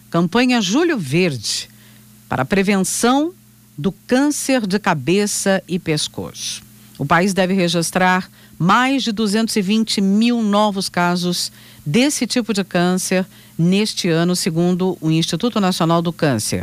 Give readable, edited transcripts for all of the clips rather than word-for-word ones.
campanha Julho Verde para a prevenção do câncer de cabeça e pescoço. O país deve registrar mais de 220 mil novos casos desse tipo de câncer neste ano, segundo o Instituto Nacional do Câncer.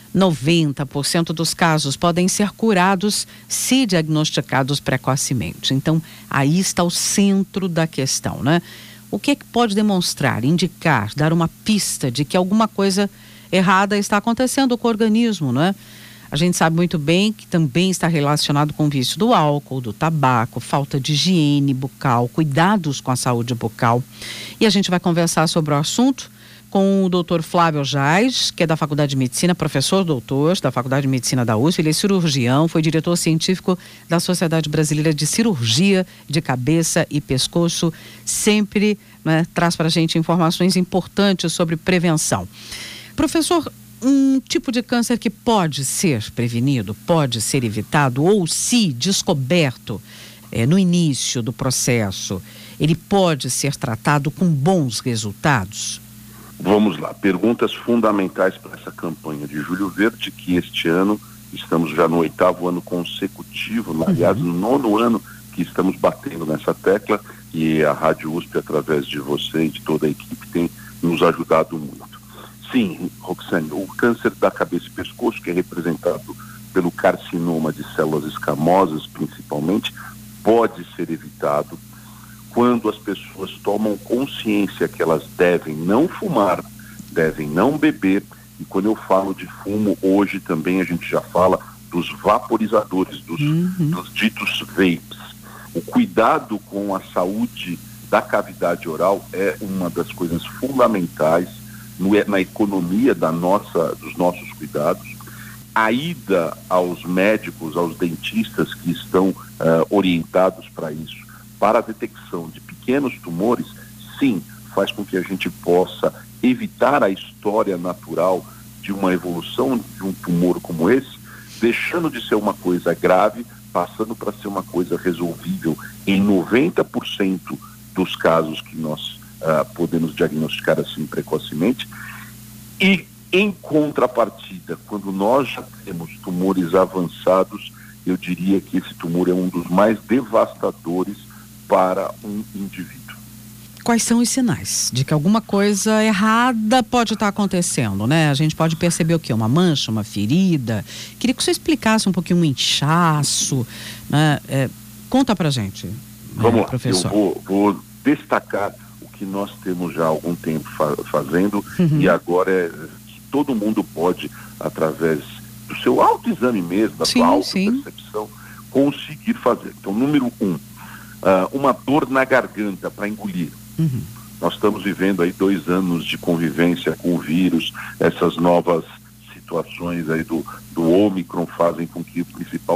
90% dos casos podem ser curados se diagnosticados precocemente. Então, aí está o centro da questão, né? O que é que pode demonstrar, indicar, dar uma pista de que alguma coisa errada está acontecendo com o organismo, né? A gente sabe muito bem que também está relacionado com o vício do álcool, do tabaco, falta de higiene bucal, cuidados com a saúde bucal. E a gente vai conversar sobre o assunto com o Dr. Flávio Jais, que é da Faculdade de Medicina, professor doutor da Faculdade de Medicina da USP. Ele é cirurgião, foi diretor científico da Sociedade Brasileira de Cirurgia de Cabeça e Pescoço. Sempre, né, traz para a gente informações importantes sobre prevenção. Professor, um tipo de câncer que pode ser prevenido, pode ser evitado, ou se descoberto no início do processo, ele pode ser tratado com bons resultados? Vamos lá, perguntas fundamentais para essa campanha de Julho Verde, que este ano estamos já no 8º ano consecutivo, aliás, no 9º ano que estamos batendo nessa tecla, e a Rádio USP, através de você e de toda a equipe, tem nos ajudado muito. Sim, Roxane, o câncer da cabeça e pescoço, que é representado pelo carcinoma de células escamosas, principalmente, pode ser evitado quando as pessoas tomam consciência que elas devem não fumar, devem não beber. E quando eu falo de fumo, hoje também a gente já fala dos vaporizadores, dos ditos vapes. O cuidado com a saúde da cavidade oral é uma das coisas fundamentais na economia dos nossos cuidados. A ida aos médicos, aos dentistas que estão orientados para isso, para a detecção de pequenos tumores, sim, faz com que a gente possa evitar a história natural de uma evolução de um tumor como esse, deixando de ser uma coisa grave, passando para ser uma coisa resolvível em 90% dos casos que nós podemos diagnosticar assim precocemente. E, em contrapartida, quando nós já temos tumores avançados, eu diria que esse tumor é um dos mais devastadores para um indivíduo. Quais são os sinais de que alguma coisa errada pode estar acontecendo, né? A gente pode perceber o quê? Uma mancha, uma ferida? Queria que você explicasse um pouquinho um inchaço, né? Conta pra gente. Vamos lá, professor. Eu vou destacar o que nós temos já há algum tempo fazendo, e agora é que todo mundo pode, através do seu autoexame mesmo, da sua autopercepção, conseguir fazer. Então, número 1, uma dor na garganta para engolir. Nós estamos vivendo aí 2 anos de convivência com o vírus, essas novas situações aí do Ômicron fazem com que o principal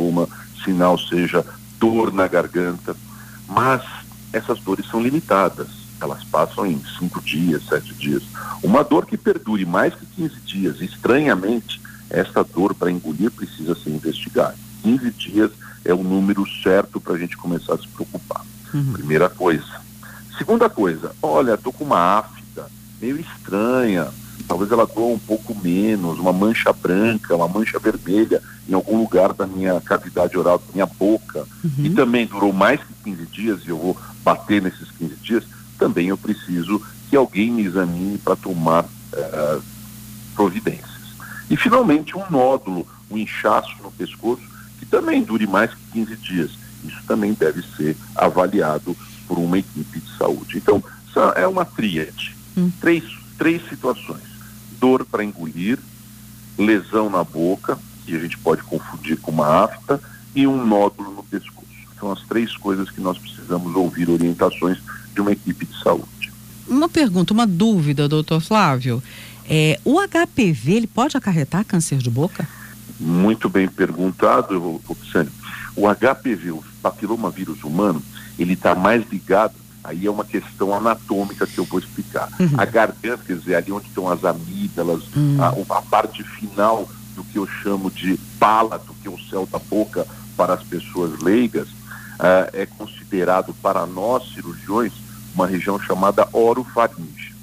sinal seja dor na garganta, mas essas dores são limitadas, elas passam em 5 dias, 7 dias. Uma dor que perdure mais que 15 dias, estranhamente, essa dor para engolir precisa ser investigada. 15 dias é o número certo para a gente começar a se preocupar. Primeira coisa. Segunda coisa, olha, estou com uma afta meio estranha, talvez ela doa um pouco menos, uma mancha branca, uma mancha vermelha em algum lugar da minha cavidade oral, da minha boca, e também durou mais que 15 dias, e eu vou bater nesses 15 dias, também eu preciso que alguém me examine para tomar providências. E finalmente um nódulo, um inchaço no pescoço, que também dure mais que 15 dias. Isso também deve ser avaliado por uma equipe de saúde. Então, é uma tríade. Três situações. Dor para engolir, lesão na boca, que a gente pode confundir com uma afta, e um nódulo no pescoço. São as 3 coisas que nós precisamos ouvir orientações de uma equipe de saúde. Uma pergunta, uma dúvida, doutor Flávio. O HPV, ele pode acarretar câncer de boca? Muito bem perguntado, Roxane. O HPV, o papilomavírus humano, ele está mais ligado, aí é uma questão anatômica que eu vou explicar. A garganta, quer dizer, ali onde estão as amígdalas, a parte final do que eu chamo de palato, que é o céu da boca para as pessoas leigas, é considerado para nós cirurgiões uma região chamada orofaringe,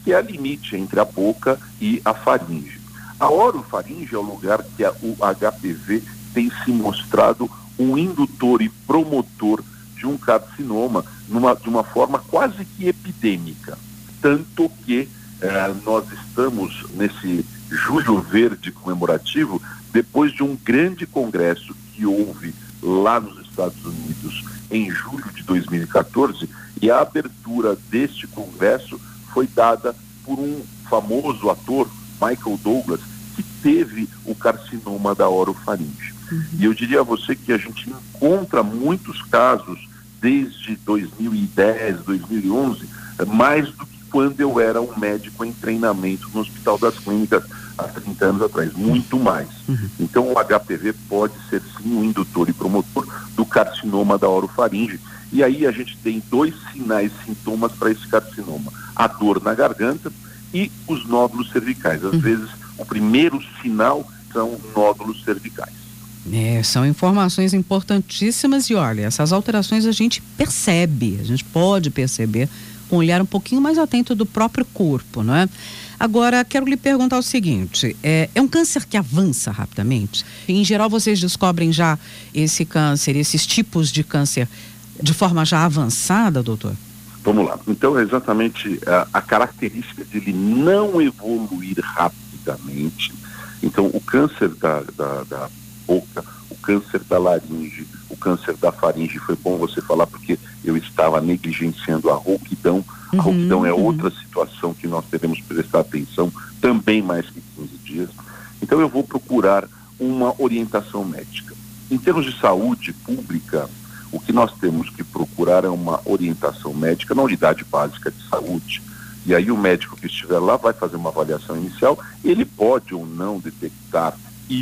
que é a limite entre a boca e a faringe. A orofaringe é o lugar que o HPV tem se mostrado um indutor e promotor de um carcinoma de uma forma quase que epidêmica. Tanto que nós estamos nesse Julho Verde comemorativo depois de um grande congresso que houve lá nos Estados Unidos em julho de 2014, e a abertura deste congresso foi dada por um famoso ator, Michael Douglas, que teve o carcinoma da orofaringe. E eu diria a você que a gente encontra muitos casos desde 2010, 2011, mais do que quando eu era um médico em treinamento no Hospital das Clínicas há 30 anos atrás, muito mais. Então o HPV pode ser sim um indutor e promotor do carcinoma da orofaringe. E aí a gente tem 2 sinais, sintomas para esse carcinoma: a dor na garganta e os nódulos cervicais. Às vezes o primeiro sinal são nódulos cervicais. São informações importantíssimas e olha, essas alterações a gente percebe, a gente pode perceber com um olhar um pouquinho mais atento do próprio corpo, não é? Agora, quero lhe perguntar o seguinte, é um câncer que avança rapidamente? Em geral, vocês descobrem já esse câncer, esses tipos de câncer de forma já avançada, doutor? Vamos lá. Então, é exatamente a característica de ele não evoluir rapidamente. Então, o câncer da boca, o câncer da laringe, o câncer da faringe, foi bom você falar porque eu estava negligenciando a rouquidão. A rouquidão é outra situação que nós devemos prestar atenção, também mais que 15 dias. Então eu vou procurar uma orientação médica. Em termos de saúde pública, o que nós temos que procurar é uma orientação médica na unidade básica de saúde. E aí o médico que estiver lá vai fazer uma avaliação inicial, ele pode ou não detectar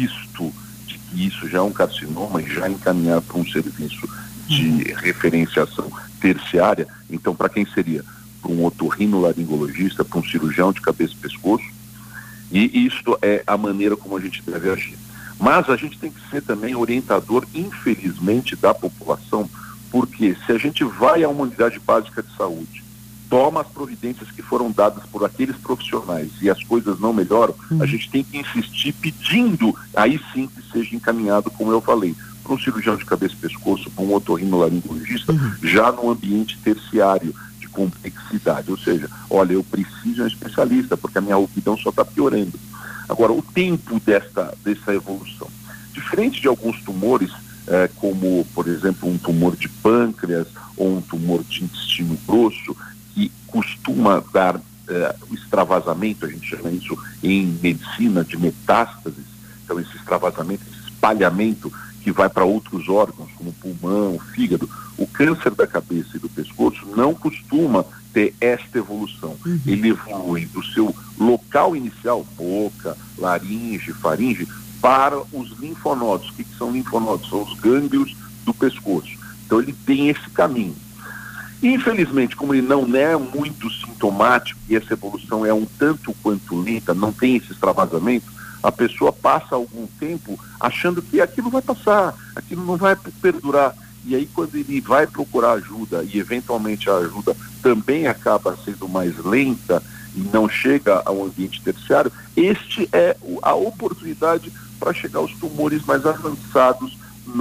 isso já é um carcinoma e já encaminhar para um serviço de referenciação terciária. Então, para quem seria? Para um otorrinolaringologista, para um cirurgião de cabeça e pescoço. E isso é a maneira como a gente deve agir. Mas a gente tem que ser também orientador, infelizmente, da população, porque se a gente vai a uma unidade básica de saúde, toma as providências que foram dadas por aqueles profissionais e as coisas não melhoram, a gente tem que insistir pedindo, aí sim que seja encaminhado, como eu falei, para um cirurgião de cabeça e pescoço, para um otorrinolaringologista, já no ambiente terciário de complexidade. Ou seja, olha, eu preciso de um especialista, porque a minha rouquidão só está piorando. Agora, o tempo dessa evolução, diferente de alguns tumores, como, por exemplo, um tumor de pâncreas ou um tumor de intestino grosso, que costuma dar o extravasamento, a gente chama isso em medicina de metástases. Então esse extravasamento, esse espalhamento que vai para outros órgãos, como o pulmão, o fígado. O câncer da cabeça e do pescoço não costuma ter esta evolução. Ele evolui do seu local inicial, boca, laringe, faringe, para os linfonodos. O que são linfonodos? São os gânglios do pescoço. Então ele tem esse caminho. Infelizmente, como ele não é muito sintomático e essa evolução é um tanto quanto lenta, não tem esse extravasamento, a pessoa passa algum tempo achando que aquilo vai passar, aquilo não vai perdurar. E aí quando ele vai procurar ajuda e eventualmente a ajuda também acaba sendo mais lenta e não chega ao ambiente terciário, este é a oportunidade para chegar aos tumores mais avançados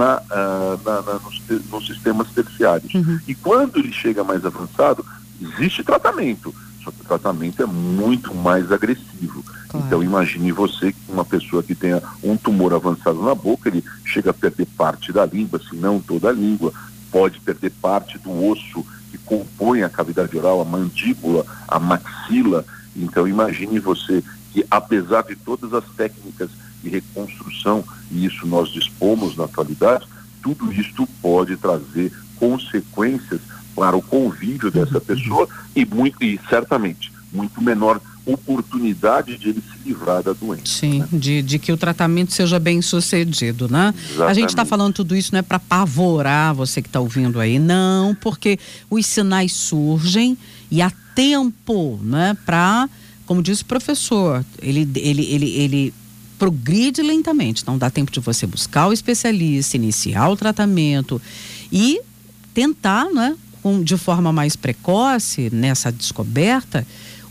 nos sistemas terciários. E quando ele chega mais avançado, existe tratamento, só que o tratamento é muito mais agressivo. Claro. Então imagine você que uma pessoa que tenha um tumor avançado na boca, ele chega a perder parte da língua, se não toda a língua, pode perder parte do osso que compõe a cavidade oral, a mandíbula, a maxila. Então imagine você que, apesar de todas as técnicas de reconstrução, e isso nós dispomos na atualidade, tudo isto pode trazer consequências para o convívio dessa pessoa e certamente muito menor oportunidade de ele se livrar da doença. Sim, né? de que o tratamento seja bem sucedido, né? Exatamente. A gente está falando tudo isso não é para apavorar você que está ouvindo aí, não, porque os sinais surgem e há tempo, né, para, como disse o professor, ele progride lentamente, então dá tempo de você buscar o especialista, iniciar o tratamento e tentar, né, de forma mais precoce nessa descoberta,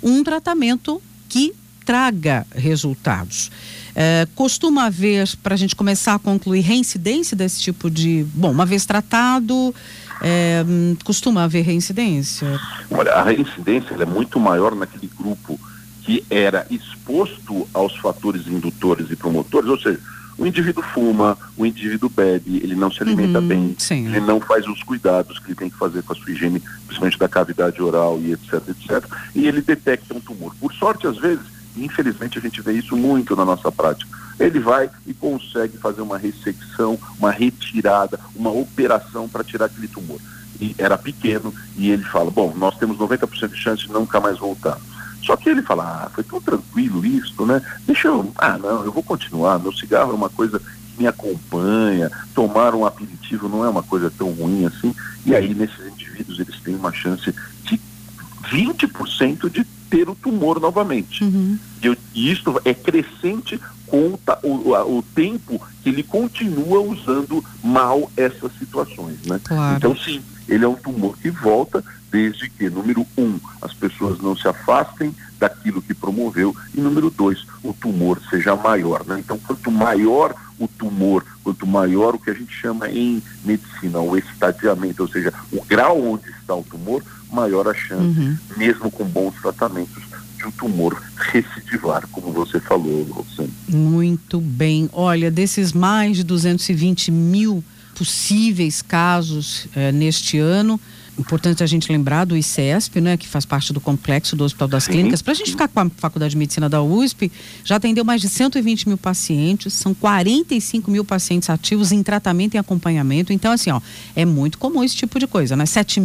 um tratamento que traga resultados. Costuma haver, para a gente começar a concluir, reincidência desse tipo de... Bom, uma vez tratado, costuma haver reincidência? Olha, a reincidência ela é muito maior naquele grupo que era exposto aos fatores indutores e promotores, ou seja, o indivíduo fuma, o indivíduo bebe, ele não se alimenta bem, sim. Ele não faz os cuidados que ele tem que fazer com a sua higiene, principalmente da cavidade oral e etc, e ele detecta um tumor. Por sorte, às vezes, infelizmente a gente vê isso muito na nossa prática, ele vai e consegue fazer uma ressecção, uma retirada, uma operação para tirar aquele tumor. E era pequeno, e ele fala, bom, nós temos 90% de chance de nunca mais voltar. Só que ele fala, foi tão tranquilo isso, né? Eu vou continuar, meu cigarro é uma coisa que me acompanha, tomar um aperitivo não é uma coisa tão ruim assim, e aí nesses indivíduos eles têm uma chance de 20% de ter o tumor novamente. E isso é crescente com o tempo que ele continua usando mal essas situações, né? Claro. Então sim, ele é um tumor que volta desde que, número 1, as pessoas não se afastem daquilo que promoveu, e número 2, o tumor seja maior, né? Então, quanto maior o tumor, quanto maior o que a gente chama em medicina, o estadiamento, ou seja, o grau onde está o tumor, maior a chance, mesmo com bons tratamentos, de um tumor recidivar, como você falou, Roxane. Muito bem. Olha, desses mais de 220 mil possíveis casos neste ano, importante a gente lembrar do ICESP, né, que faz parte do complexo do Hospital das Clínicas. Para a gente ficar com a Faculdade de Medicina da USP, já atendeu mais de 120 mil pacientes, são 45 mil pacientes ativos em tratamento e acompanhamento. Então, assim, é muito comum esse tipo de coisa, né?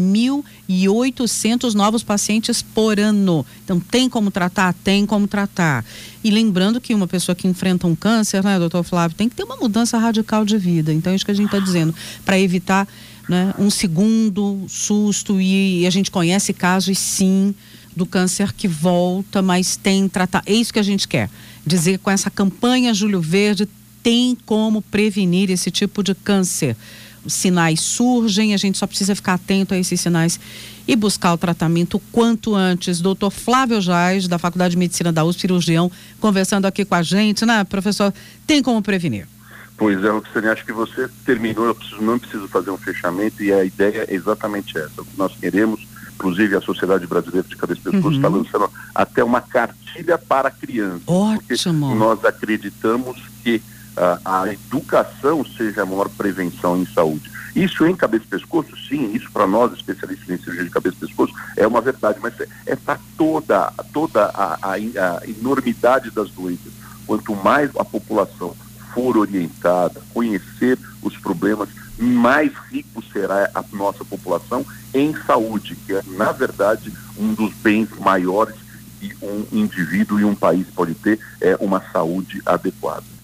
7.800 novos pacientes por ano. Então, tem como tratar? Tem como tratar. E lembrando que uma pessoa que enfrenta um câncer, né, doutor Flávio, tem que ter uma mudança radical de vida. Então, é isso que a gente está dizendo, para evitar, né, um segundo susto, e a gente conhece casos, sim, do câncer que volta, mas tem tratar. É isso que a gente quer dizer com essa campanha Julho Verde, tem como prevenir esse tipo de câncer. Os sinais surgem, a gente só precisa ficar atento a esses sinais e buscar o tratamento o quanto antes. Doutor Flávio Jais, da Faculdade de Medicina da USP, cirurgião, conversando aqui com a gente, né, professor? Tem como prevenir? Pois é, Roxane, acho que você terminou, não preciso fazer um fechamento, e a ideia é exatamente essa. O que nós queremos, inclusive a Sociedade Brasileira de Cabeça e Pescoço está lançando até uma cartilha para crianças. Ótimo! Porque nós acreditamos que a educação seja a maior prevenção em saúde. Isso em cabeça e pescoço, sim, isso para nós, especialistas em cirurgia de cabeça e pescoço, é uma verdade, mas é para toda a enormidade das doenças. Quanto mais a população for orientada, conhecer os problemas, mais rico será a nossa população em saúde, que é, na verdade, um dos bens maiores que um indivíduo e um país pode ter, é uma saúde adequada.